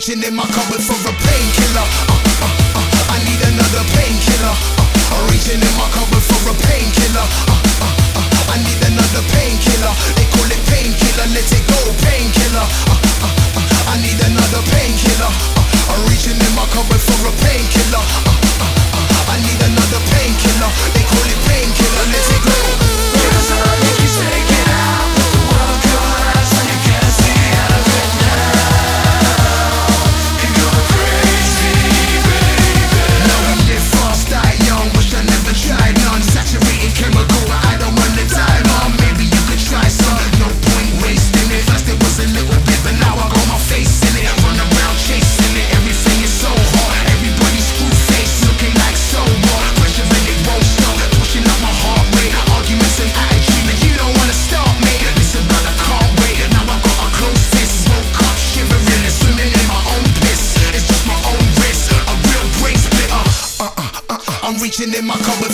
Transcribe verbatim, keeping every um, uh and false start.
reaching in my cupboard for a painkiller. Uh, uh, uh, I need another painkiller. Uh, I'm reaching in my cupboard for a painkiller. Uh, uh, uh, I need another painkiller. They call it painkiller, let it go, painkiller. Uh, uh, uh, I need another painkiller. Uh, I'm reaching in my cupboard for a painkiller. Uh, uh, uh, I need another painkiller. They call it painkiller, let it go. Cause I make you take it out. The world collapse and you can't see out of it now. You're crazy, baby. Now we live fast, die young. Wish I never tried none. Saturated chemical, but I don't wanna die, mom. Maybe you could try some. No point wasting it. First it was a little bit, but now I got my face in it. Run around chasing it. Everything is so hard. Everybody screw face, looking like so what? Pressure and it won't stop. Pushing up my heart rate. Arguments and attitude, and you don't wanna stop me. Listen, brother, can't wait. Now I got a close fist. Woke up shivering and swimming in my own piss. It's just my own risk. A real brain splitter. Uh uh uh uh. I'm reaching in my cupboard